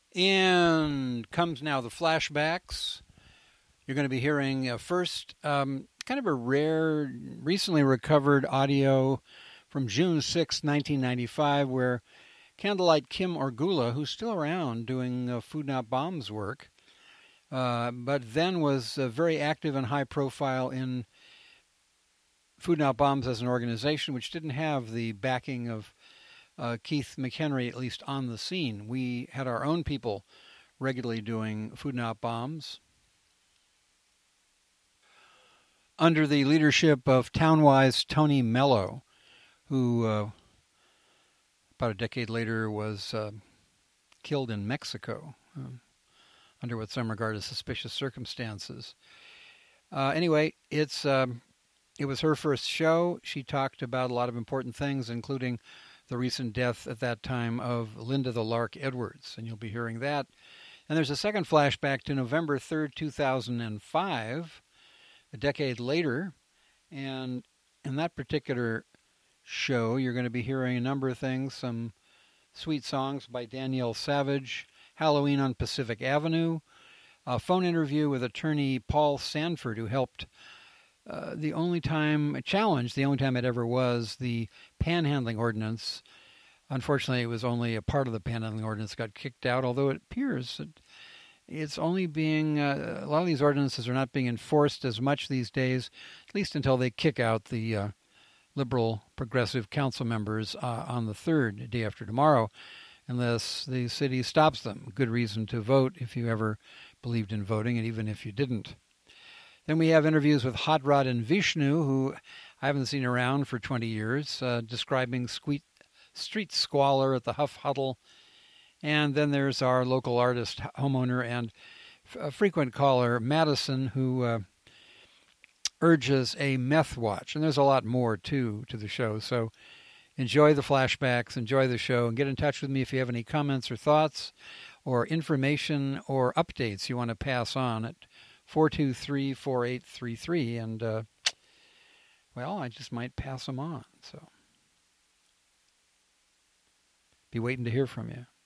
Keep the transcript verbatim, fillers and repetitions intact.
And comes now the flashbacks. You're going to be hearing uh, first um, kind of a rare, recently recovered audio from June sixth, nineteen ninety-five, where Candlelight Kim Orgula, who's still around doing uh, Food Not Bombs work, uh, but then was uh, very active and high profile in Food Not Bombs as an organization, which didn't have the backing of uh, Keith McHenry, at least on the scene. We had our own people regularly doing Food Not Bombs under the leadership of Townwise Tony Mello, who uh, about a decade later was uh, killed in Mexico um, under what some regard as suspicious circumstances. Uh, anyway, it's um, it was her first show. She talked about a lot of important things, including the recent death at that time of Linda the Lark Edwards, and you'll be hearing that. And there's a second flashback to November third, two thousand five, a decade later, and in that particular show, you're going to be hearing a number of things, some sweet songs by Danielle Savage, Halloween on Pacific Avenue, a phone interview with attorney Paul Sanford, who helped uh, the only time, challenged the only time it ever was, the panhandling ordinance. Unfortunately, it was only a part of the panhandling ordinance got kicked out, although it appears that it's only being, uh, a lot of these ordinances are not being enforced as much these days, at least until they kick out the uh, liberal progressive council members uh, on the third, day after tomorrow, unless the city stops them. Good reason to vote if you ever believed in voting, and even if you didn't. Then we have interviews with Hot Rod and Vishnu, who I haven't seen around for twenty years, uh, describing squeet, street squalor at the Huff Huddle. And then there's our local artist, homeowner, and f- frequent caller, Madison, who uh, urges a meth watch. And there's a lot more, too, to the show. So enjoy the flashbacks, enjoy the show, and get in touch with me if you have any comments or thoughts or information or updates you want to pass on at four two three, four eight three three. And, uh, well, I just might pass them on. So be waiting to hear from you.